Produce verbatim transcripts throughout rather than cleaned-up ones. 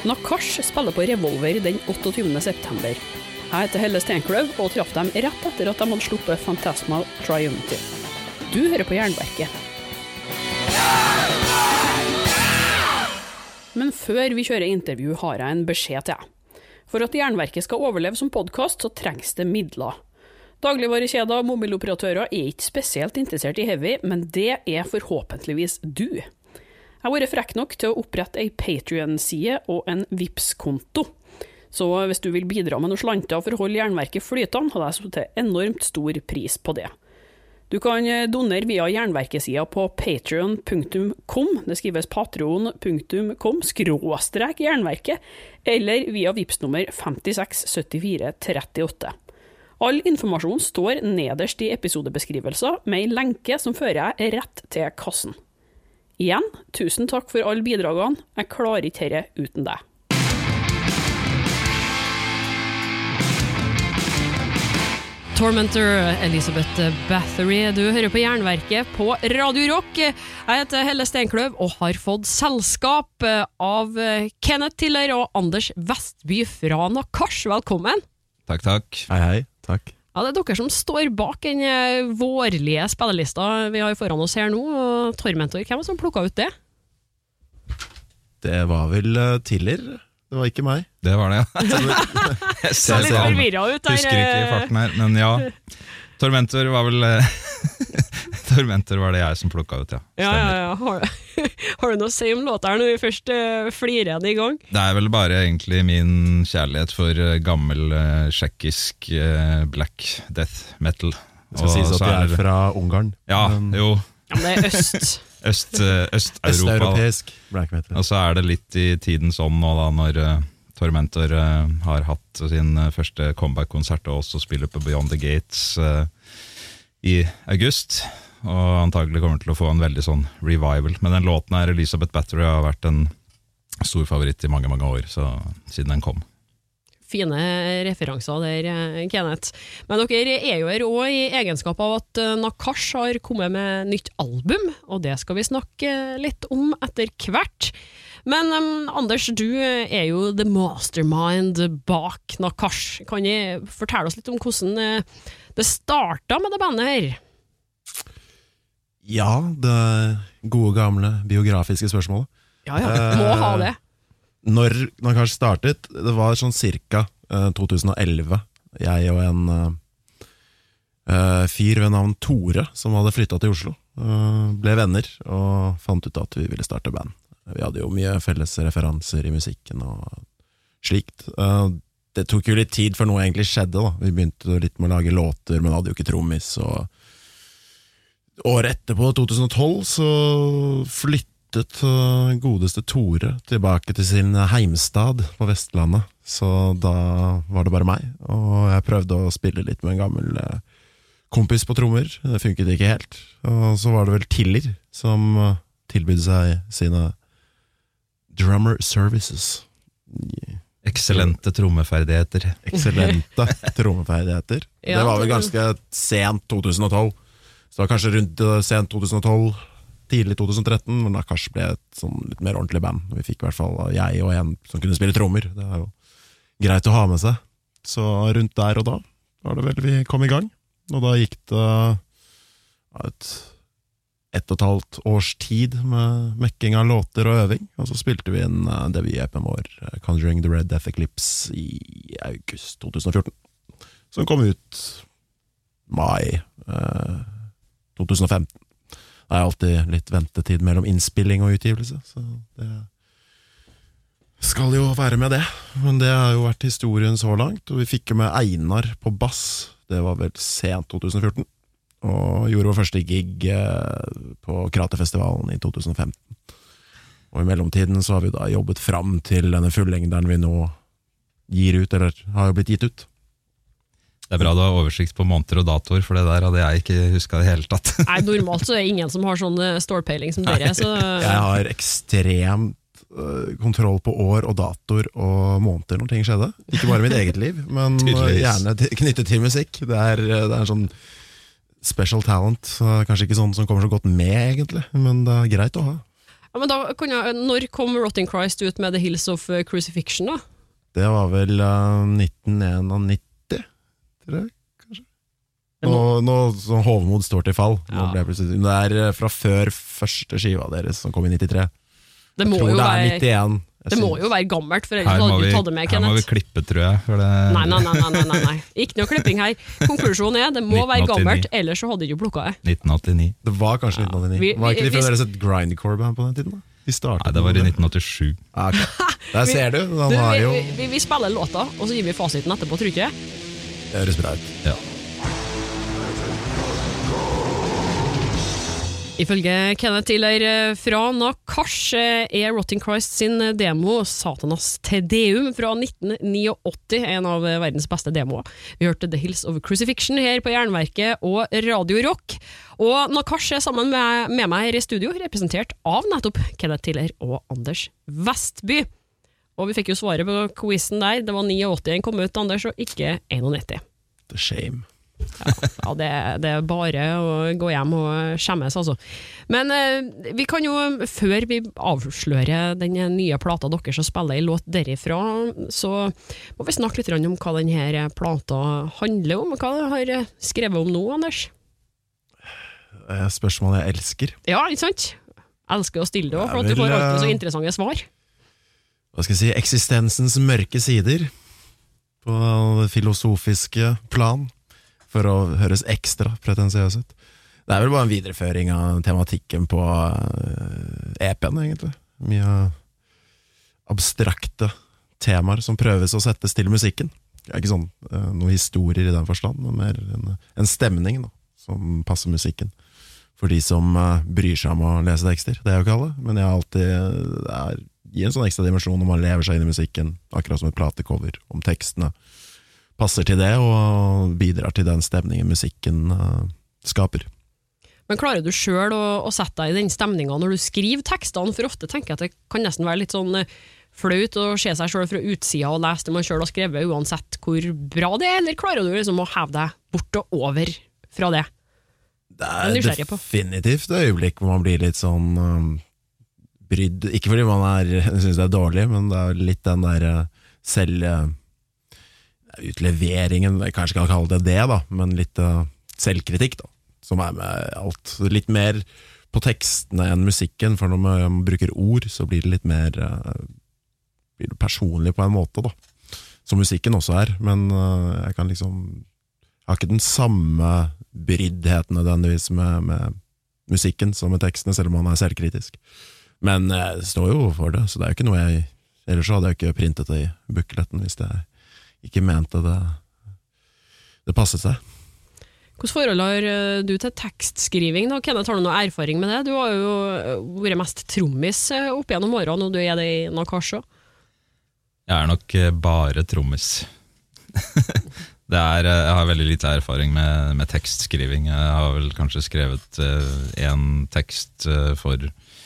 Nakash spiller på Revolver den åttuogtyvende september. Jeg heter Helle Steinkløv og traff dem rett etter at de hadde sluppet Phantasmal Triumph. Du hører på Jernverket. Men før vi kjører intervju har jeg en beskjed til deg. For at Jernverket skal overleve som podcast, så trengs det midler. Dagligvarekjeder og mobiloperatører er ikke spesielt interessert i heavy, men det er forhåpentligvis du. Jeg har vært frekk nok til å opprette en Patreon-side og en Vipps-konto. Så hvis du vil bidra med noe slanter for å holde Jernverket flytende, hadde jeg satt til enormt stor pris på det. Du kan donere via Jernverkesida på patreon punktum com, det skrives patreon punktum com, skråstrek Jernverket, eller via Vipps-nummer fem seks syv fire tre åtte. All informasjon står nederst i episodebeskrivelser med en lenke som fører jeg rett til kassen. Igjen, tusen takk for alle bidragene, jeg klarer ikke dette uten deg. Tormentor, Elisabeth Bathory, du hører på Jernverket på Radio Rock. Jeg heter Helle Steinkløv og har fått selskap av Kenneth Tiller og Anders Vestby fra Nakash. Velkommen. Takk, takk. Hei, hei. Takk. Ja, det er dere som står bak den vårlige spillelista vi har foran oss her nå. Og Tormentor, hvem var som plukket ut det? Det var vel Tiller. Det var ikke meg. Det var det, ja. Jeg ser litt forvirret ut der. Husker ikke i farten her, men ja. Tormentor var vel Tormentor var det jeg som plukket ut, ja. Ja, ja, ja. Har, har du noe å si om låta her når vi først uh, flirer den i gang? Det er vel bare egentlig min kjærlighet for uh, gammel uh, tsjekkisk uh, black death metal. Det skal sies at de er fra Ungarn. Ja, men... jo. Ja, men det er øst. Øst, Øst-Europa. Øst-europeisk black metal. Og så er det litt i tidens ånd nå da, når uh, Tormentor uh, har hatt sin uh, første comeback-konsert og også spiller på Beyond the Gates uh, i august. Og antagelig kommer til å få en veldig sånn revival. Men den låten her, Elisabeth Bathory, har vært en stor favoritt i mange, mange år, så, siden den kom. Fine referanser der, Kenneth. Men dere er jo her også i egenskap av at Nakash har kommet med nytt album, og det skal vi snakke litt om etter hvert. Men um, Anders, du er jo the mastermind bak Nakash. Kan du fortelle oss litt om hvordan det startet med det bandet her? Ja, det gode gamle biografiske spørsmålet. Ja, ja, må ha det. Når Nakash startet, det var sånn cirka uh, to tusen og elleve. Jeg og en uh, uh, fyr ved navn Tore, som hadde flyttet til Oslo, uh, ble venner og fant ut at vi ville starte band. Vi hadde jo mye felles referanser i musikken og slikt. Uh, det tok jo litt tid før noe egentlig skjedde da. Vi begynte litt med å lage låter, men hadde jo ikke trommis. Og året etterpå, to tusen og tolv, så flyttet godeste Tore tilbake til sin heimstad på Vestlandet, så da var det bare meg, og jeg prøvde å spille litt med en gammel kompis på trommer. Det funket ikke helt, og så var det vel Tiller som tilbydde seg sine drummer services. Eksellente trommeferdigheter. Eksellente trommeferdigheter. Ja, det var vel ganske sent to tusen og tolv, så det var kanskje rundt sent to tusen og tolv, tidlig to tusen og tretten, men Nakash ble et sånn litt mer ordentlig band. Vi fikk i hvert fall jeg og en som kunne spille trommer. Det er jo greit å ha med seg. Så rundt der og da var det vel vi kom i gang. Og da gikk det et ett og et halvt års tid med mekking av låter og øving. Og så spilte vi inn debut-E P-en vår, Conjuring the Red Death Eclipse, i august to tusen og fjorten. Som kom ut mai eh, to tusen og femten. Det er alltid litt ventetid mellom innspilling og utgivelse, så det skal jo være med det. Men det har jo vært historien så langt, og vi fikk jo med Einar på bass. Det var vel sent to tusen og fjorten, og gjorde vår første gig på Kraterfestivalen i to tusen og femten. Og i mellomtiden så har vi da jobbet fram til denne fullengderen vi nå gir ut, eller har jo blitt gitt ut. Det er bra du har oversikt på måneder og datoer, for det der hadde jeg ikke husket det hele tatt. Nei, normalt så er det ingen som har sånn stålpeiling som dere. Så... Jeg har ekstremt uh, kontroll på år og datoer og måneder når ting skjedde. Ikke bare mitt eget liv, men gjerne knyttet til musikk. Det er, det er en sånn special talent, kanskje ikke sånn som kommer så godt med egentlig, men det er greit å ha. Ja, men da kan jeg, når kom Rotting Christ ut med The Hills of Crucifixion da? Det var vel uh, nitten nitti, tror jeg, kanskje. Nå, nå som Hovmod står til fall. Nå ble jeg plutselig, det er fra før første skiva deres som kom i nittitre. Det må jeg tror jo det er være, nittien. Det må jo være gammelt, for ellers hadde du tatt det med, Kenneth. Her må vi klippe, tror jeg. For det... nei, nei, nei, nei, nei, nei. Ikke noe klipping her. Konklusjonen er, det må være gammelt, ellers så hadde du ikke plukket det. nitten åttini. Det var kanskje nitten åttini. Vi, var ikke de vi, fra deres et grindcore-band på den tiden da? De nei, det var i nitten åttisju. Ah, okay. Der ser du, du har jo... vi, vi, vi spiller låta, og så gir vi fasiten etterpå, tror ikke? Det høres bra ut. Ja. Ifølge Kenneth Tiller fra Nakash er Rotting Christ sin demo Satanas Tedeum fra nitten åttini, en av verdens beste demoer. Vi hørte The Hills of Crucifixion her på Jernverket og Radio Rock. Og Nakash er sammen med, med meg her i studio, representert av nettopp Kenneth Tiller og Anders Vestby. Og vi fikk jo svaret på quizen der, det var åttini en kom ut, Anders, og ikke nitti. The shame. Ja, ja det, det er bare å gå hjem og skjemmes altså. Men eh, vi kan jo, før vi avslører den nye plata dere som spiller i låt derifra, så må vi snakke litt om hva denne plata handler om. Hva du har skrevet om nå, Anders? Spørsmål jeg elsker. Ja, ikke sant? Jeg elsker å stille det også, for at du får alltid så interessante svar. Hva skal jeg si, eksistensens mørke sider på det filosofiske plan, for å høres ekstra pretensiøs ut. Det er vel bare en videreføring av tematikken på E P-en, egentlig. Mye abstrakte temaer som prøves å settes til musikken. Det er ikke sånn noen historier i den forstand, men mer en, en stemning da, som passer musikken. For de som bryr seg om å lese tekster. Det er jo ikke alle, men jeg har alltid det er, gir en sånn ekstra dimensjon når man lever seg inn i musikken, akkurat som et platecover om tekstene. Passer til det og bidrar til den stemningen musikken uh, skaper. Men klarer du selv å, å sette deg i den stemningen når du skriver tekstene? For ofte tenker jeg at det kan nesten være litt sånn flaut å se seg selv fra utsida og lese det man selv har skrevet, uansett hvor bra det er, eller klarer du liksom å heve deg bort og over fra det? Det er definitivt et øyeblikk hvor man blir litt sånn um, brydd, ikke fordi man er, synes det er dårlig, men det er litt den der uh, selv... Uh, utleveringen, jeg kanskje kan kalle det det da, men litt uh, selvkritikk da, som er med alt, litt mer på tekstene enn musikken, for når man bruker ord, så blir det litt mer uh, blir det personlig på en måte da, som musikken også er, men uh, jeg kan liksom jeg har ikke den samme bryddheten nødvendigvis med, med musikken som med tekstene, selv om man er selvkritisk, men uh, det står jo for det, så det er jo ikke noe jeg, ellers så hadde jeg ikke printet det i bukletten hvis det er ikke mente det det passet seg. Hvordan forhold har du til tekstskriving da? Kenneth, har du noe erfaring med det? Du har jo vært mest trommis opp gjennom årene, og du er det i Nakash også. Jeg er nok bare trommis. det er, jeg har veldig lite erfaring med, med tekstskriving. Jeg har vel kanskje skrevet en tekst for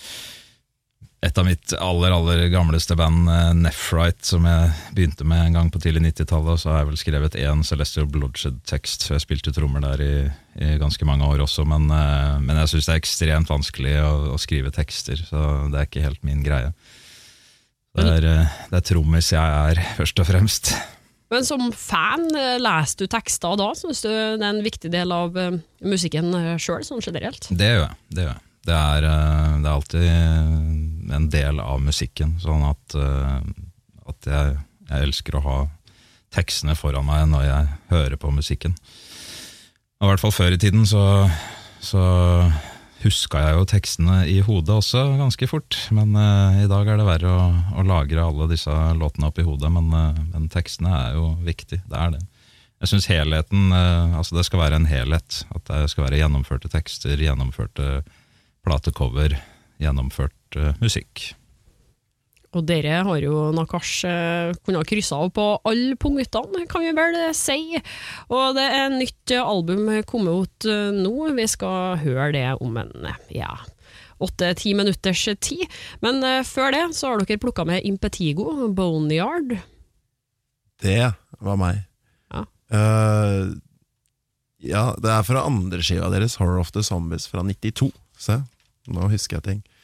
et av mitt aller, aller gamleste band, Nephrite, som jeg begynte med en gang på tidlig nittitallet, og så har jeg vel skrevet en Celestial Bloodshed-tekst, så jeg spilte trommer der i, i ganske mange år også, men, men jeg synes det er ekstremt vanskelig å, å skrive tekster, så det er ikke helt min greie. Det er, det er trommis jeg er, først og fremst. Men som fan, leser du tekster da? Synes du det er en viktig del av musikken selv, sånn generelt? Det gjør jeg, det gjør jeg. Det er, det er alltid en del av musikken, sånn at, at jeg, jeg elsker å ha tekstene foran meg når jeg hører på musikken. Og i hvert fall før i tiden så, så huska jeg jo tekstene i hodet også ganske fort, men uh, i dag er det verre å, å lagre alle disse låtene opp i hodet, men, uh, men tekstene er jo viktig, det er det. Jeg synes helheten, uh, altså det skal være en helhet, at det skal være gjennomførte tekster, gjennomførte platecover, gjennomført uh, musikk. Og dere har jo Nakash uh, kunnet krysse av på alle punktene, kan vi vel si. Og det er et nytt album kommet ut uh, nå. Vi skal høre det om en, ja, åtte-ti minutters tid. Men uh, før det så har dere plukket med Impetigo, Boneyard. Det var meg. Ja. Uh, ja, det er fra andre skiva deres, Horror of the Zombies fra nittito. Se, nå husker jeg ting.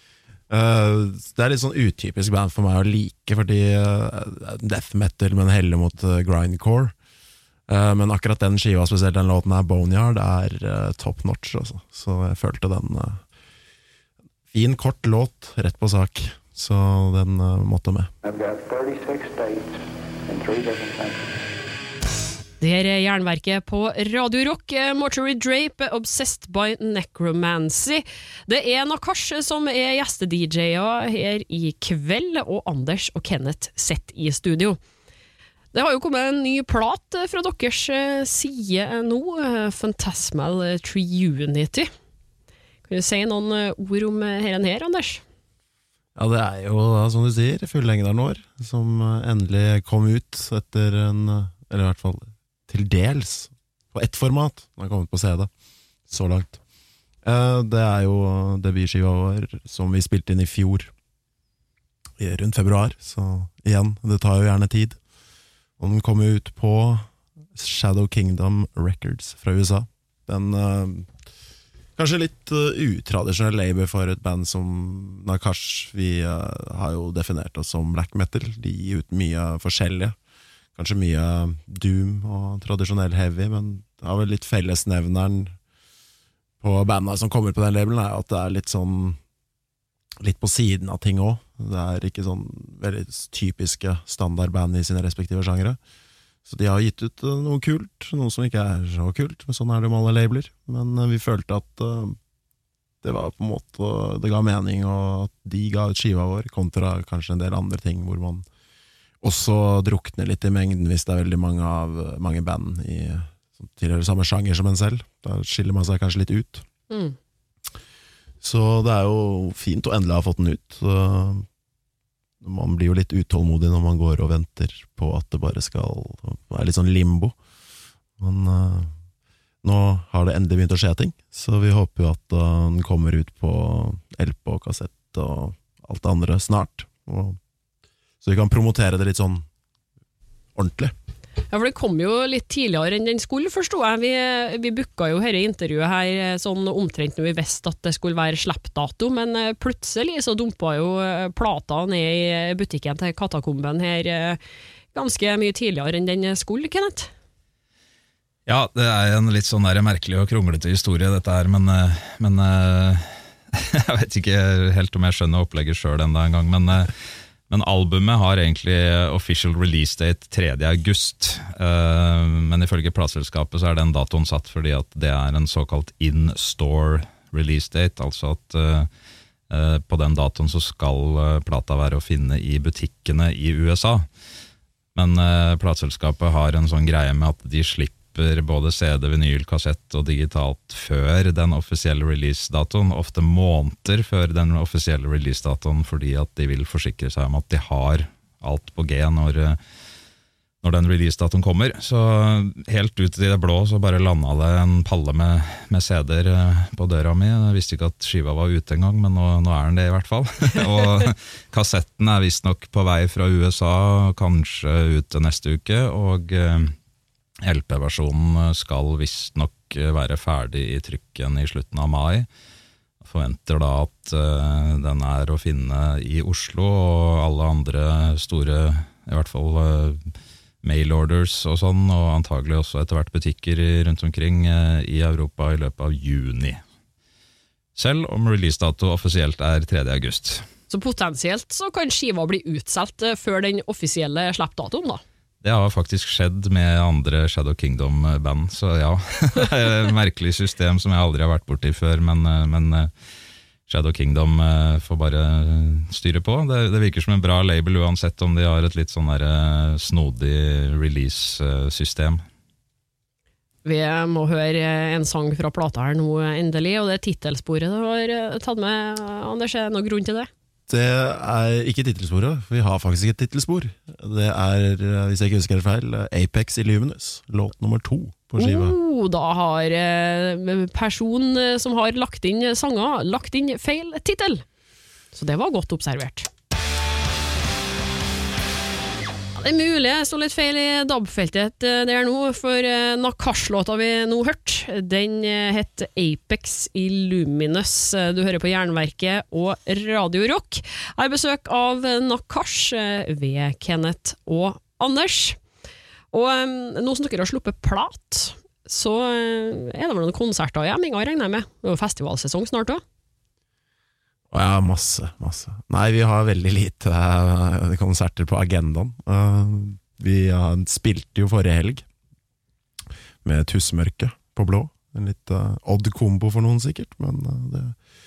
Uh, det er litt sånn utypisk band for meg å like, fordi uh, death metal, men heller mot uh, grindcore. Uh, men akkurat den skiva, spesielt den låten her, Boneyard, er uh, top notch, altså. Så jeg følte den uh, fin, kort låt, rett på sak. Så den uh, måtte med. I've got thirty-six states in three different countries. Det er jernverket på Radio Rock, Mortuary Drape, Obsessed by Necromancy. Det er Nakash som er gjeste-D J-er her i kveld, og Anders og Kenneth sitter i studio. Det har jo kommet en ny plat fra deres side nå, Phantasmal Triunity. Kan du si noen ord om herren her, Anders? Ja, det er jo, som du sier, fullengderen vår, som endelig kom ut etter en, eller i hvert fall til dels, på ett format. Den har kommet på C D, så langt. Det er jo debutskiva vår, som vi spilte inn i fjor, i rundt februar, så igjen, det tar jo gjerne tid. Og den kom ut på Shadow Kingdom Records fra U S A. Den kanskje litt utradisjonell label for et band som Nakash. Vi har jo definert oss som black metal. De gir ut mye forskjellige. Kanskje mye doom og tradisjonell heavy, men det har vel litt fellesnevneren på bandene som kommer på den labelen, er at det er litt sånn litt på siden av ting også. Det er ikke sånn veldig typiske standardband i sine respektive sjangere. Så de har gitt ut noe kult, noe som ikke er så kult, men sånn er det med alle labeler. Men vi følte at det var på en måte, det ga mening, og at de ga ut skiva vår, kontra kanskje en del andre ting hvor man også drukner litt i mengden hvis det er veldig mange, av, mange band i, som tilhører samme sjanger som en selv. Da skiller man seg kanskje litt ut. Mm. Så det er jo fint å endelig ha fått den ut. Man blir jo litt utålmodig når man går og venter på at det bare skal være litt sånn limbo. Men uh, nå har det endelig begynt å skje ting, så vi håper jo at uh, den kommer ut på L P og kassett og alt det andre snart. Og så vi kan promotere det litt sånn ordentlig. Ja, for det kom jo litt tidligere enn den skulle, forstod jeg. Vi, vi booka jo dette intervjuet her sånn omtrent når vi visste at det skulle være slippdato, men plutselig så dumpa jo plata ned i butikken til Katakomben her ganske mye tidligere enn den skulle, Kenneth. Ja, det er en litt sånn der merkelig og kronglete historie dette her, men, men jeg vet ikke helt om jeg skjønner opplegget selv enda en gang, men Men albumet har egentlig official release date tredje august, uh, men ifølge plateselskapet så er den datoen satt fordi at det er en såkalt in-store release date, altså at uh, uh, på den datoen så skal uh, plata være å finne i butikkene i U S A. Men uh, plateselskapet har en sånn greie med at de slipper både C D, vinyl, kassett og digitalt før den offisielle release-datoen, ofte måneder før den offisielle release-datoen, fordi at de vil forsikre seg om at de har alt på G når, når den release-datoen kommer. Så helt ut i det blå så bare landet det en palle med, med C D-er på døra mi. Jeg visste ikke at skiva var ute en gang, men nå, nå er den det i hvert fall. Og kassetten er visst nok på vei fra U S A, kanskje ute neste uke, og L P-versjonen skal visst nok være ferdig i trykken i slutten av mai. Jeg forventer da at uh, den er å finne i Oslo og alle andre store, i hvert fall uh, mail orders og sånn, og antagelig også etter hvert butikker i, rundt omkring uh, i Europa i løpet av juni. Selv om releasedato offisielt er tredje august. Så potensielt så kan skiva bli utselt uh, før den offisielle slippdatoen da? Det har faktisk skjedd med andre Shadow Kingdom-band, så ja, det er et merkelig system som jeg aldri har vært borti før, men, men Shadow Kingdom får bare styre på. Det, det virker som en bra label uansett om de har et litt sånn der snodig release-system. Vi må høre en sang fra plata her nå endelig, og det er titelsporet du har tatt med, Anders. Er det noen grunn til det? Det er ikke titelsporet, for vi har faktisk ikke et titelspor. Det er, hvis jeg ikke husker det feil, Apex Illuminus, låt nummer to på skiva. Oh, da har person som har lagt inn sanger, lagt inn feil titel. Så det var godt observert. Det er mulig, jeg står litt feil i D A B-feltet der nå, for Nakash-låta vi nå hørte, den heter Apex Illuminous. Du hører på Jernverket og Radio Rock. Jeg har besøk av Nakash ved Kenneth og Anders. Og nå som dere har sluppet plat, så er det vel noen konserter i Emminga, regner jeg med. Det er jo festivalsesong snart også. Ja, masse, masse. Nei, vi har veldig lite uh, konserter på agendaen. Uh, vi uh, spilte jo forrige helg med Tussmørke på blå. En litt uh, odd kombo for noen sikkert, men uh, det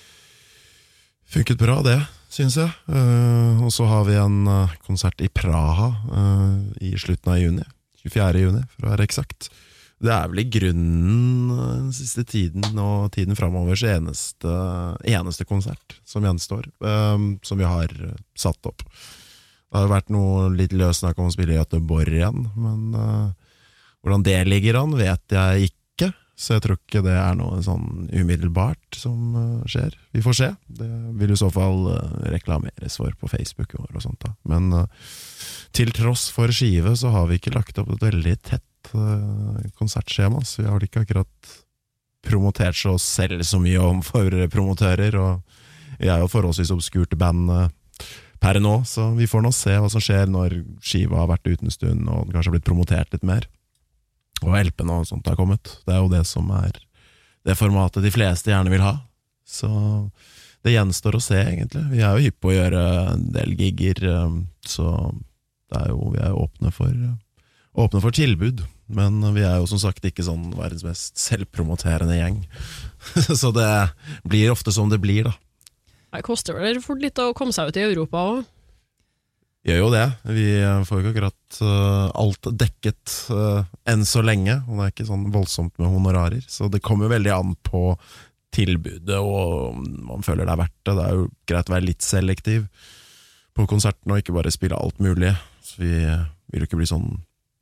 funket bra det, synes jeg. Uh, og så har vi en uh, konsert i Praha uh, i slutten av juni, tjuefjerde juni for å være eksakt. Det er vel i grunnen den siste tiden og tiden fremovers eneste, eneste konsert som gjenstår, um, som vi har satt opp. Det har vært noe litt løs snakk om å spille i Göteborg igjen, men uh, hvordan det ligger an vet jeg ikke, så jeg tror ikke det er noe sånn umiddelbart som uh, skjer. Vi får se. Det vil i så fall uh, reklameres for på Facebook og sånt da. Men uh, til tross for skive så har vi ikke lagt opp et veldig tett konsertskjema, så vi har vel ikke akkurat promotert oss selv så mye om for promotører, og vi er jo forholdsvis obskurt band per nå, så vi får nå se hva som skjer når skiva har vært ute en stund og kanskje har blitt promotert litt mer, og L P-en og sånt har kommet. Det er jo det som er det formatet de fleste gjerne vil ha, så det gjenstår å se egentlig. Vi er jo hypp på å gjøre en del gigger, så det er jo, vi er jo åpne for åpne for tilbud, men vi er jo som sagt ikke sånn verdens mest selvpromoterende gjeng. Så det blir ofte som det blir da. Det koster vel fort litt å komme seg ut i Europa også? Gjør jo det. Vi får ikke akkurat uh, alt dekket uh, enn så lenge, og det er ikke sånn voldsomt med honorarer, så det kommer veldig an på tilbudet, og man føler det er verdt det. Det er jo greit å være litt selektiv på konserten, og ikke bare spille alt mulig, så vi vil jo ikke bli sånn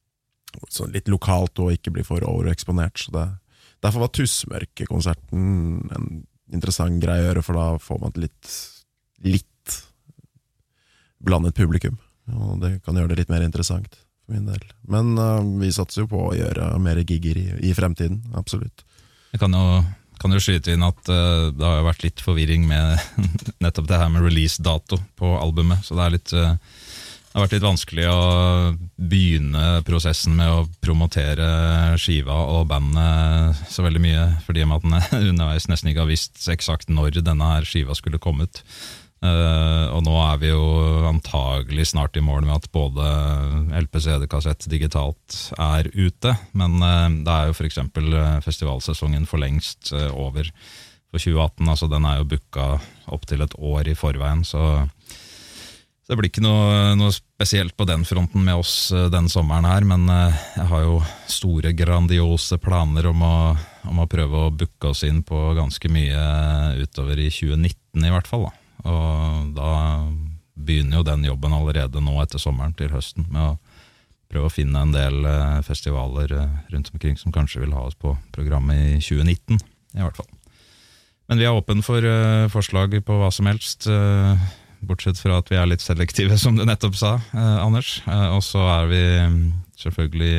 Så litt lokalt og ikke bli for overeksponert, så det, derfor var Tussmørke-konserten en interessant greie å gjøre, for da får man et litt, litt blandet publikum, og det kan gjøre det litt mer interessant for min del. Men uh, vi satser jo på å gjøre mer gigger i, i fremtiden, absolutt. Jeg kan jo, kan jo skyte inn at uh, det har jo vært litt forvirring med nettopp det her med release-dato på albumet, så det er litt... Uh, Det har vært litt vanskelig å begynne prosessen med å promotere skiva og bandet så veldig mye, fordi at den underveis nesten ikke har visst eksakt når denne her skiva skulle komme ut. Uh, og nå er vi jo antagelig snart i mål med at både L P, C D, kassett, digitalt er ute, men uh, det er jo for eksempel festivalsesongen for lengst uh, over for tjue atten, altså den er jo booket opp til et år i forveien, så Så det blir ikke noe, noe spesielt på den fronten med oss den sommeren her, men jeg har jo store, grandiose planer om å, om å prøve å booke oss inn på ganske mye utover i tjue nitten i hvert fall. Da. Og da begynner jo den jobben allerede nå etter sommeren til høsten, med å prøve å finne en del festivaler rundt omkring som kanskje vil ha oss på programmet i tjue nitten i hvert fall. Men vi er åpen for forslag på hva som helst, bortsett fra at vi er litt selektive, som du nettopp sa, eh, Anders. Eh, og så er vi selvfølgelig,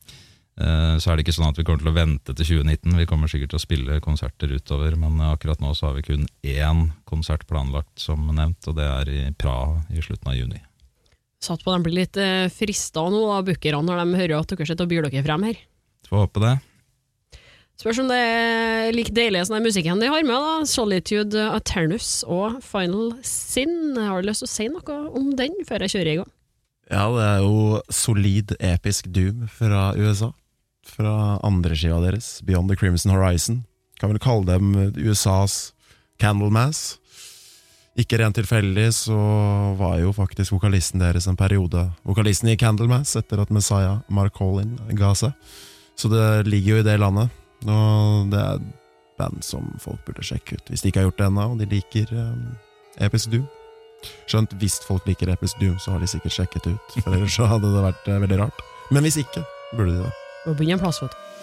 eh, så er det ikke sånn at vi kommer til å vente til tjue nitten. Vi kommer sikkert til å spille konserter utover, men akkurat nå så har vi kun én konsert planlagt, som nevnt, og det er i Praha i slutten av juni. Satt på de blir litt eh, fristet nå, da, bookerne, når de hører at dere sitter og byr dere frem her. Får håpe det. Spørs om det er like deilig som den musikken de har med da. Solitude, Aternus og Final Sin. Har du lyst til å si noe om den før jeg kjører i gang? Ja, det er jo solid episk doom fra U S A, fra andre skiva deres, Beyond the Crimson Horizon. Kan vel kalle dem U S A's Candlemass. Ikke rent tilfeldig så var jo faktisk vokalisten deres en periode vokalisten i Candlemass etter at Messiah Marcolin ga seg. Så det ligger jo i det landet. Og det er band som folk burde sjekke ut hvis de ikke har gjort det ennå, og de liker um, Episk Doom. Skjønt, hvis folk liker Episk Doom så har de sikkert sjekket ut, for ellers så hadde det vært uh, veldig rart. Men hvis ikke, burde de det. Og begynne en plass, vet du.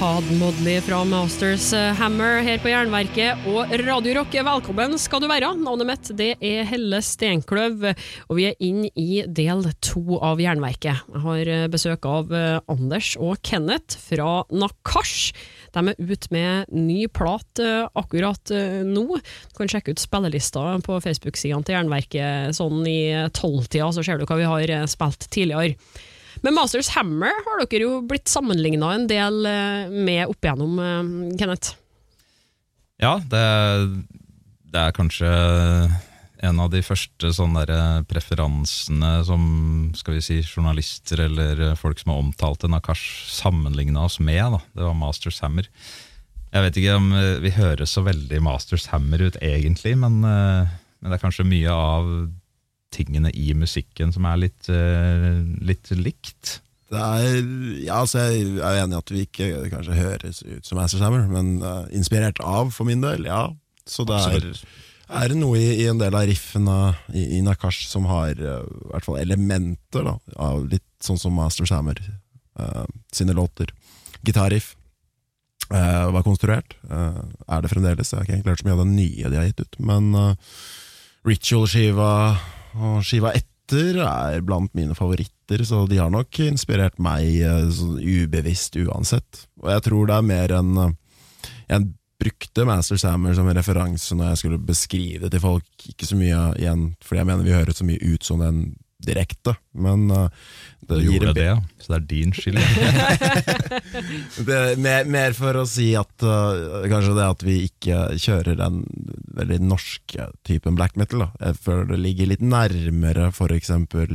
Todd Modley fra Masters Hammer her på Jernverket og Radio Rock. Velkommen skal du være. Navnet mitt det er Helle Stenkløv, og vi er inn i del to av Jernverket. Jeg har besøk av Anders og Kenneth fra Nakash. De er ute med ny plat akkurat nå. Du kan sjekke ut spillelista på Facebook-siden til Jernverket sånn i tolv-tida, så ser du hva vi har spilt tidligere. Men Masters Hammer har dere jo blitt sammenlignet en del med opp igjennom, Kenneth. Ja, det, det er kanskje en av de første sånne der preferansene som, skal vi si, journalister eller folk som har omtalt en Nakash sammenlignet oss med, da. Det var Masters Hammer. Jeg vet ikke om vi høres så veldig Masters Hammer ut egentlig, men, men det er kanskje mye av tingene i musikken som er litt, uh, litt likt. Det er, ja, altså jeg er enig i at vi ikke kanskje høres ut som Masters Hammer, men uh, inspirert av for min del, ja. Så det er, er noe i, i en del av riffene i, i Nakash som har uh, i hvert fall elementer da, av litt sånn som Masters Hammer uh, sine låter. Gitarriff uh, var konstruert, uh, er det fremdeles. Jeg har ikke egentlig hørt så mye av det nye de har gitt ut, men uh, Ritual-skiva og skiva etter er blant mine favoritter, så de har nok inspirert meg sånn ubevisst uansett. Og jeg tror det er mer enn jeg brukte Masters Hammer som en referanse når jeg skulle beskrive det til folk, ikke så mye igjen, fordi jeg mener vi hører så mye ut som den direkte, men uh, det du gir gjorde det, så det er din skyld. det er mer, mer for å si at uh, kanskje det at vi ikke kjører den veldig norske typen black metal da. Jeg føler det ligger litt nærmere for eksempel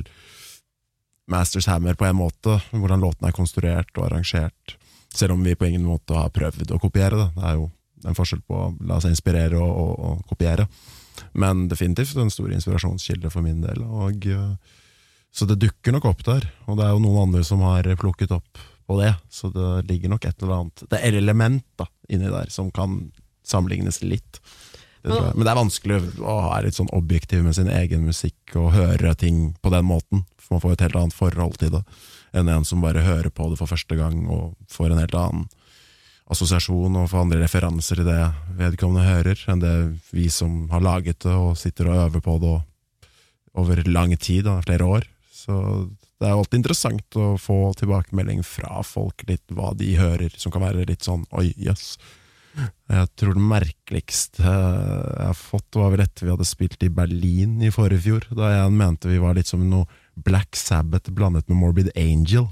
Masters Hammer på en måte, hvordan låten er konstruert og arrangert, selv om vi på ingen måte har prøvd å kopiere det. Det er jo en forskjell på å la seg inspirere og, og, og kopiere, men definitivt en stor inspirasjonskilde for min del, og uh, så det dukker nok opp der, og det er jo noen andre som har plukket opp på det, så det ligger nok et eller annet, det er element da, inni der som kan sammenlignes litt. Det tror jeg. Men det er vanskelig å ha litt sånn objektiv med sin egen musikk og høre ting på den måten, for man får et helt annet forhold til det, enn en som bare hører på det for første gang og får en helt annen assosiasjon og får andre referanser i det vedkommende hører, enn det vi som har laget det og sitter og øver på det over lang tid, da, flere år. Så det er alltid interessant å få tilbakemelding fra folk litt hva de hører, som kan være litt sånn, oi, jøss. Jeg tror det merkeligste jeg har fått var vel etter vi hadde spilt i Berlin i forrige fjor, da jeg mente vi var litt som noe Black Sabbath blandet med Morbid Angel.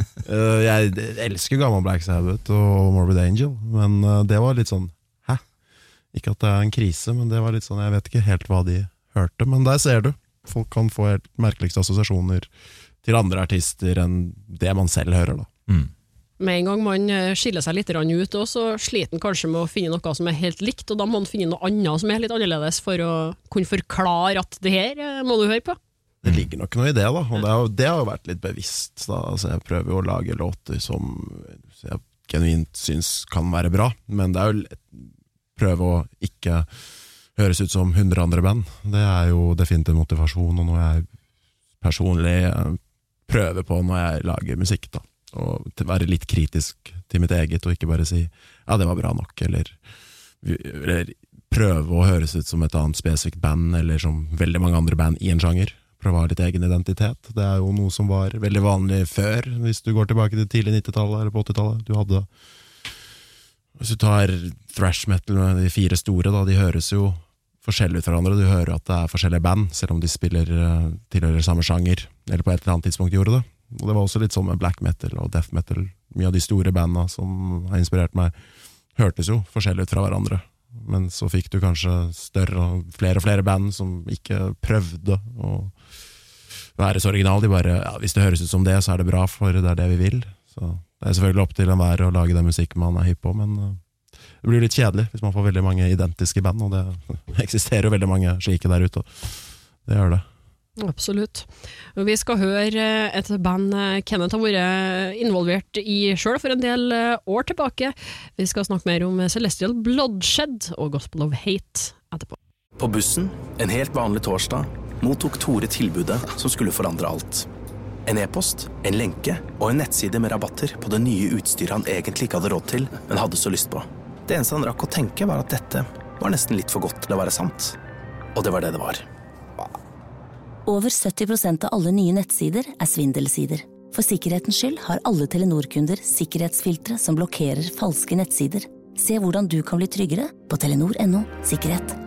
Jeg elsker gammel Black Sabbath og Morbid Angel, men det var litt sånn, hæ? Ikke at det er en krise, men det var litt sånn, jeg vet ikke helt hva de hørte, men der ser du. Folk kan få helt merkeligste assosiasjoner til andre artister enn det man selv hører da. Mm. Med en gang man skiller seg litt ut, og så sliter man kanskje med å finne noe som er helt likt, og da må man finne noe annet som er litt annerledes for å kunne forklare at det her må du høre på. Det ligger nok noe i det da, og det har, det har jo vært litt bevisst da. Altså, jeg prøver jo å lage låter som jeg genuint synes kan være bra, men det er jo prøve å ikke høres ut som hundre andre band. Det er jo definitivt motivasjon, og noe jeg personlig prøver på når jeg lager musikk da. Og være litt kritisk til mitt eget, og ikke bare si, ja, det var bra nok, eller, eller prøve å høres ut som et annet spesifikt band, eller som veldig mange andre band i en sjanger. Prøve å ha litt egen identitet. Det er jo noe som var veldig vanlig før, hvis du går tilbake til tidlig nittitallet eller på åttitallet. Du hadde, hvis du tar thrash metal med de fire store, da, de høres jo forskjellig ut fra hverandre. Du hører at det er forskjellige band, selv om de spiller tilhører samme sjanger, eller på et eller annet tidspunkt gjorde det. Og det var også litt sånn med black metal og death metal. Mye av de store bandene som har inspirert meg, hørtes jo forskjellig ut fra hverandre. Men så fikk du kanskje større og flere og flere band som ikke prøvde å være så original. De bare, ja, hvis det høres ut som det, så er det bra, for det er det vi vil. Så det er selvfølgelig opp til enhver å lage den musikk man er hypp på, men det blir litt kjedelig hvis man får veldig mange identiske band, og det eksisterer jo veldig mange slike der ute, og det gjør det. Absolutt. Vi skal høre et band Kenneth har vært involvert i selv for en del år tilbake. Vi skal snakke mer om Celestial Bloodshed og Gospel of Hate etterpå. På bussen, en helt vanlig torsdag, mottok Tore tilbudet som skulle forandre alt. en e-post, en lenke og en nettside med rabatter på det nye utstyret han egentlig ikke hadde råd til, men hadde så lyst på. Det eneste han rakk å tenke var at dette var nesten litt for godt til å være sant. Og det var det det var. Over sytti prosent av alle nye nettsider er svindelsider. For sikkerhetens skyld har alle Telenor-kunder sikkerhetsfiltre som blokkerer falske nettsider. Se hvordan du kan bli tryggere på telenor punktum no sikkerhet.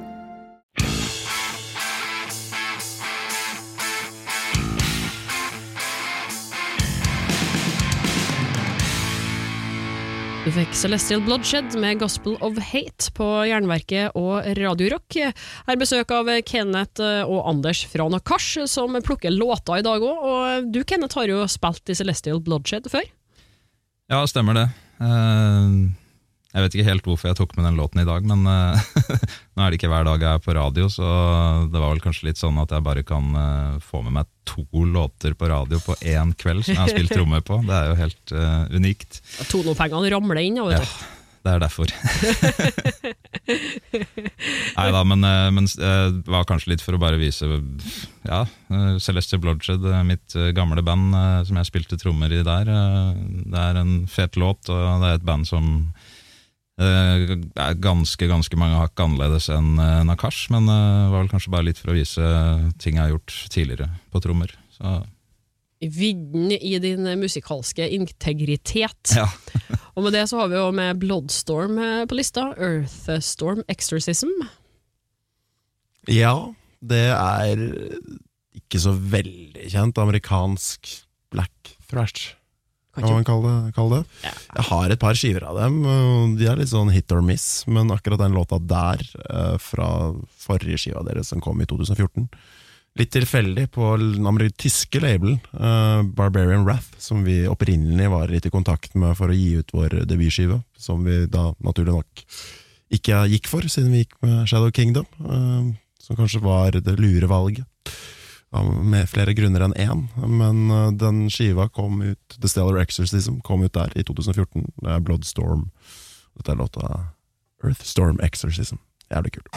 Du fikk Celestial Bloodshed med Gospel of Hate på Jernverket og Radio Rock. Her besøk av Kenneth og Anders fra Nakash, som plukker låter i dag også. Og du, Kenneth, har jo spilt i Celestial Bloodshed før. Ja, stemmer det. Jeg vet ikke helt hvorfor jeg tok med den låten i dag, men nå er det ikke hver dag jeg er på radio, så det var vel kanskje litt sånn at jeg bare kan få med meg to låter på radio på en kveld som jeg har spilt trommer på. Det er jo helt uh, unikt. Tonopengene ramler inn, vet du. Ja, det er derfor. Neida, men, men det var kanskje litt for å bare vise, ja, Celestial Bloodshed, mitt gamle band som jeg spilte trommer i der. Det er en fet låt, og det er et band som er ganske, ganske mange hakk annerledes enn Nakash, men det var vel kanskje bare litt for å vise ting jeg har gjort tidligere på trommer. Så. Vidden i din musikalske integritet. Ja. Og med det så har vi jo med Bloodstorm på lista, Earthstorm Exorcism. Ja, det er ikke så veldig kjent amerikansk black thrash. Kan man kalle det, kalle det. Ja. Jeg har et par skiver av dem, og de er litt sånn hit or miss, men akkurat den låta der, fra forrige skiva deres som kom i to tusen og fjorten, litt tilfeldig på den tyske labelen, Barbarian Wrath, som vi opprinnelig var litt i kontakt med for å gi ut vår debutskive, som vi da naturlig nok ikke gikk for, siden vi gikk med Shadow Kingdom, som kanskje var det lure valget. Ja, med flere grunner enn én, men uh, den skiva kom ut, The Stellar Exorcism kom ut der i to tusen og fjorten. Det er Bloodstorm. Dette er låta Earthstorm Exorcism. Jævlig kult.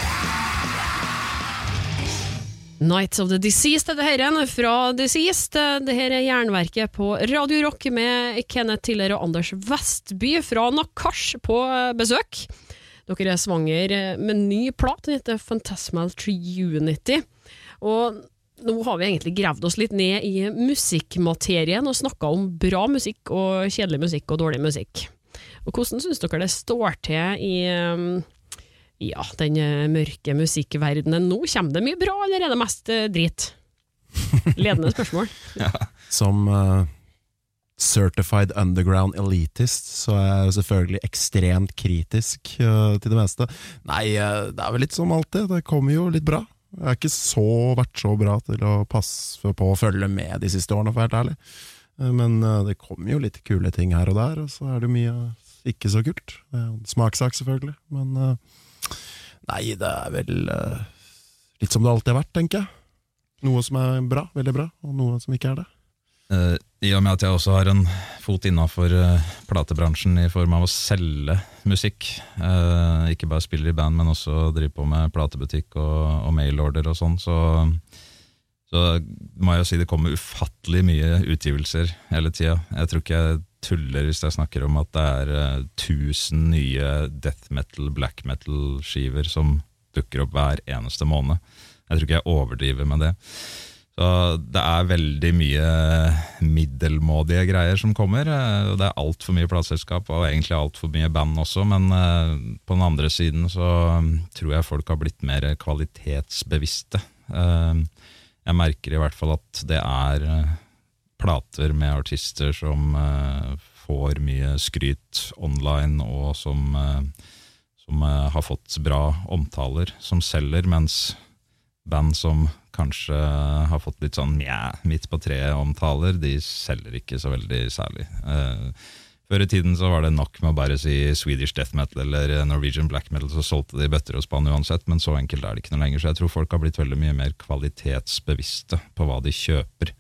Nights of the Deceased er det her igjen, fra Deceased. Det her er Jernverket på Radio Rock med Kenneth Tiller og Anders Vestby fra Nakash på besøk. Dere er svanger med ny plat, den heter Phantasmal Triunity. Og nå har vi egentlig gravd oss litt ned i musikkmaterien og snakket om bra musikk og kjedelig musikk og dårlig musikk. Og hvordan synes dere det står til i ja, den mørke musikkverdenen nå? Kommer det mye bra, eller er det mest drit? Ledende spørsmål. Ja. Som uh, certified underground elitist, så er jeg selvfølgelig ekstremt kritisk uh, til det meste. Nei, uh, det er vel litt som alltid, det kommer jo litt bra. Jeg har ikke så, vært så bra til å passe på å følge med de siste årene, for helt ærlig. Men det kommer jo litt kule ting her og der, og så er det mye ikke så kult. Det er en smakssak selvfølgelig, men nei, det er vel litt som det alltid har vært, tenker jeg. Noe som er bra, veldig bra, og noe som ikke er det. Uh, I og med at jeg også har en fot innenfor uh, platebransjen i form av å selge musikk, uh, ikke bare spiller i band, men også driver på med platebutikk og, og mailorder og sånn, så, så må jeg jo si det kommer ufattelig mye utgivelser hele tiden. Jeg tror ikke jeg tuller hvis jeg snakker om at det er uh, tusen nye death metal, black metal skiver som dukker opp hver eneste måned. Jeg tror ikke jeg overdriver med det. Så det er veldig mye middelmådige greier som kommer, og det er alt for mye plateselskap og egentlig alt for mye band også, men på den andre siden så tror jeg folk har blitt mer kvalitetsbevisste. Jeg merker i hvert fall at det er plater med artister som får mye skryt online og som, som har fått bra omtaler, som selger, mens band som kanskje har fått litt sånn mjæ, midt på treet omtaler, de selger ikke så veldig særlig. Eh, før i tiden så var det nok med å bare si Swedish death metal eller Norwegian black metal, så solgte de bøtter og spann uansett, men så enkelt er det ikke noe lenger, så jeg tror folk har blitt veldig mye mer kvalitetsbevisste på hva de kjøper.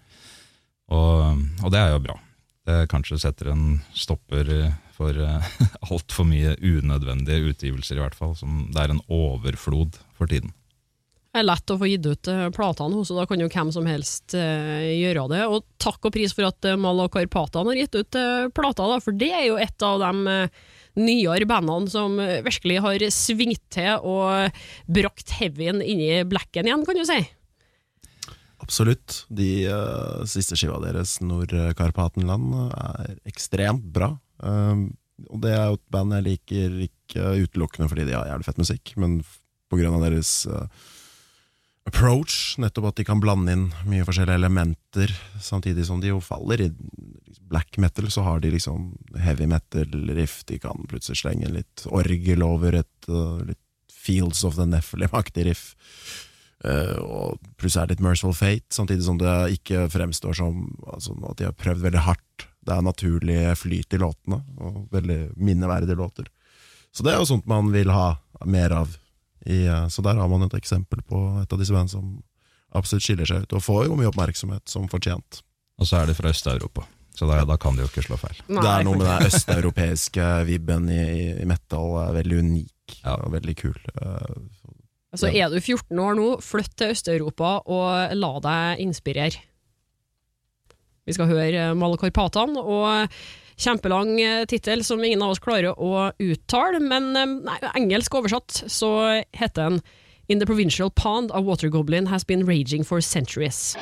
Og, og det er jo bra. Det kanskje setter en stopper for uh, alt for mye unødvendige utgivelser i hvert fall, som det er en overflod for tiden. er lett å få gitt ut uh, platene, så da kan jo hvem som helst uh, gjøre det. Og takk og pris for at uh, Mal og Karpatene har gitt ut uh, plater, da, for det er jo et av de uh, nyere bandene som uh, virkelig har svingt til og brakt heavyen inn i blacken igjen, kan du si. Absolutt. De uh, siste skiva deres, Nord-Karpatenland, er ekstremt bra. Um, og det er jo et band jeg liker ikke utelukkende fordi de har jævlig fett musikk, men på grunn av deres uh, approach, nettopp at de kan blande inn mye forskjellige elementer, samtidig som de jo faller i black metal, så har de liksom heavy metal riff, de kan plutselig slenge litt orgel over et uh, litt Fields of the Nephilim-aktig riff. Uh, og plutselig er det litt Merciful Fate, samtidig som det ikke fremstår som altså, at de har prøvd veldig hardt. Det er naturlig flyt i låtene, og veldig minneverdige låter. Så det er jo sånt man vil ha mer av. I, uh, så der har man et eksempel på et av disse bandene som absolutt skiller seg ut, og får jo mye oppmerksomhet som fortjent. Og så er de fra Øst-Europa, så da, da kan de jo ikke slå feil. Nei. Det er noe med den østeuropeiske vibben i, i metal, er veldig unik, ja. Og veldig kul. Uh, Altså er du fjorten år nå, flytt til Øst-Europa og la deg inspirere. Vi skal høre Mal og Karpatene, og kjempelang titel som ingen av oss klarer å uttale, men nei, engelsk oversatt så heter den In the provincial pond, a water goblin has been raging for centuries.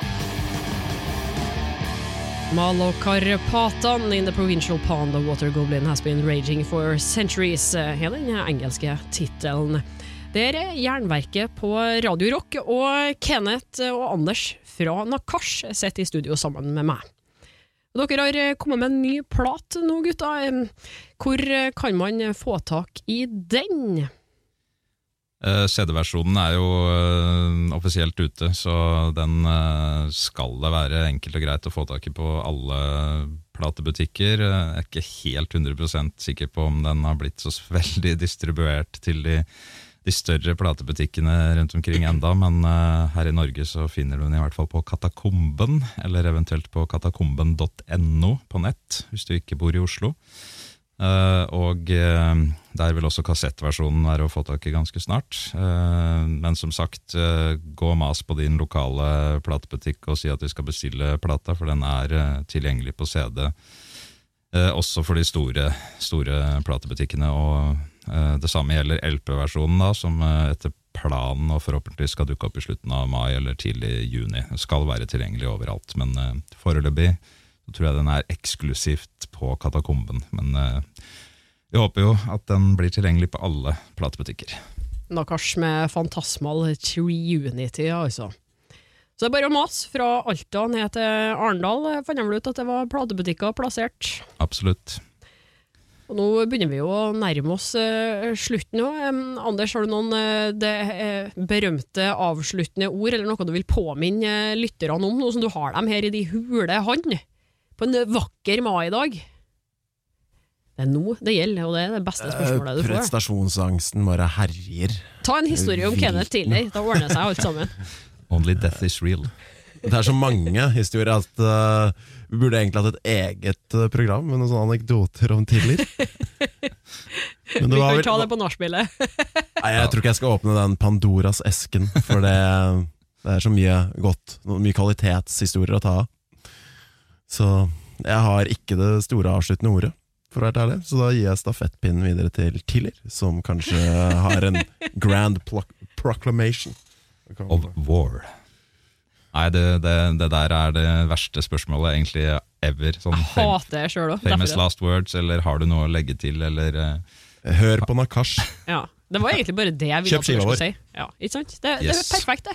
Mal og Karpatene, In the provincial pond, a water goblin has been raging for centuries, er den engelske titelen. Det er Jernverket på Radio Rock, og Kenneth og Anders fra Nakash sitter i studio sammen med meg. Dere har kommet med en ny plat nå, gutta. Hvor kan man få tak i den? Uh, C D-versjonen er jo uh, offisielt ute, så den uh, skal det være enkelt og greit å få tak i på alle platebutikker. Uh, jeg er ikke helt hundre prosent sikker på om den har blitt så veldig distribuert til de de større platebutikkene rundt omkring enda, men uh, her i Norge så finner du den i hvert fall på Katakomben, eller eventuelt på katakomben punktum no på nett, hvis du ikke bor i Oslo. Uh, og uh, der vil også kassettversjonen være å få tak i ganske snart. Uh, men som sagt, uh, gå og mas på din lokale platebutikk og si at du skal bestille plata, for den er uh, tilgjengelig på C D. Uh, også for de store, store platebutikkene, og uh, det samme gjelder L P-versjonen da, som uh, etter planen og forhåpentligvis skal dukke opp i slutten av mai eller tidlig juni. Det skal være tilgjengelig overalt, men uh, foreløpig så tror jeg den er eksklusivt på Katakomben. Men uh, vi håper jo at den blir tilgjengelig på alle platebutikker. Nakash med Fantasmal Triunity, altså. Så det er bare å mas fra Alta ned til Arendal. Jeg fant vel ut at det var platebutikker plassert. Absolutt. Og nå begynner vi jo å nærme oss uh, slutten nå. Um, Anders, har du noen uh, det, uh, berømte avsluttende ord, eller noe du vil påminne uh, lytterne om, noe som du har dem her i de hule hand, på en vakker mai i dag? Det er nå det gjelder, og det er det beste spørsmålet du får. Prestasjonsangsten bare herjer. Ta en historie om Kenneth til deg, da ordner seg alt sammen. Only death is real. Det er så mange historier at uh, vi burde egentlig hatt et eget uh, program med noen sånne anekdoter om Tiller. Vi kan vel ta det på nachspielet. Nei, jeg tror ikke jeg skal åpne den Pandoras esken, for det, det er så mye godt, mye kvalitetshistorier å ta av. Så jeg har ikke det store avsluttende ordet, for å være ærlig, så da gir jeg stafettpinnen videre til Tiller, som kanskje har en grand proclamation of war. Nei, det, det, det der er det verste spørsmålet egentlig ever. Sånn jeg hater det selv også. Famous last words, eller har du noe å legge til, eller uh... hør på Nakash. Ja, det var egentlig bare det jeg ville at du skulle si. Ja, ikke sant? Det, yes. Det er perfekt det.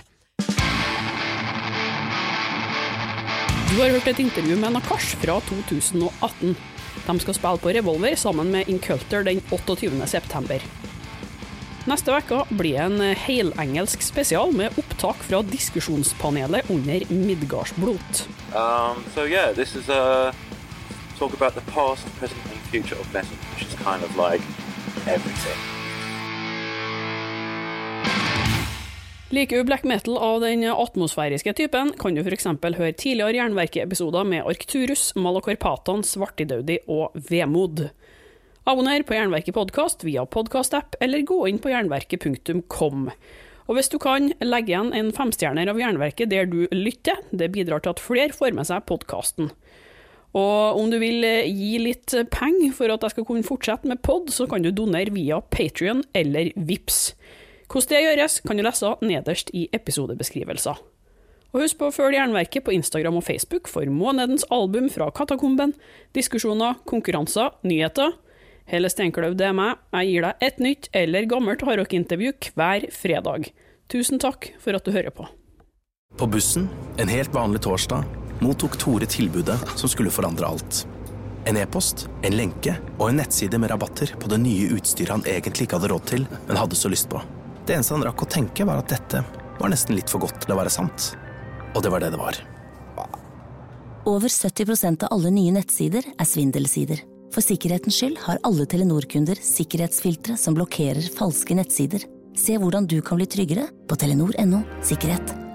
Du har hørt et intervju med Nakash fra to tusen og atten. De skal spille på Revolver sammen med Inculter den åtteogtyvende september. Neste veka blir en heilengelsk spesial med opptak fra diskusjonspanelet under Midgardsblot. Um, so yeah, this is a talk about the past, present and future of metal, which is kind of like everything. Liker du black metal av den atmosfæriske typen, kan du for eksempel høre tidligere Jernverket-episoder med Arcturus, Mal og Karpatene, Svartidaudi og Vemod. Abonner på Jernverket podcast via podcast-app, eller gå inn på jernverket punktum com. Og hvis du kan, legge igjen en femstjerner av Jernverket der du lytter. Det bidrar til at flere får med seg podcasten. Og om du vil gi litt penger for at jeg skal kunne fortsette med podd, så kan du donere via Patreon eller Vips. Hvordan det gjøres, kan du lese nederst i episodebeskrivelser. Og husk på å følge Jernverket på Instagram og Facebook for månedens album fra Katakomben, diskusjoner, konkurranser, nyheter. Hele Steinkløv, det er meg. Jeg gir deg et nytt eller gammelt hardrock-intervju hver fredag. Tusen takk for at du hører på. På bussen, en helt vanlig torsdag, mottok Tore tilbudet som skulle forandre alt. En e-post, en lenke og en nettside med rabatter på det nye utstyret han egentlig ikke hadde råd til, men hadde så lyst på. Det eneste han rakk å tenke var at dette var nesten litt for godt til å være sant. Og det var det det var. Over sytti prosent av alle nye nettsider er svindelsider. For sikkerhetens skyld har alle Telenor-kunder sikkerhetsfiltre som blokkerer falske nettsider. Se hvordan du kan bli tryggere på telenor punktum no sikkerhet.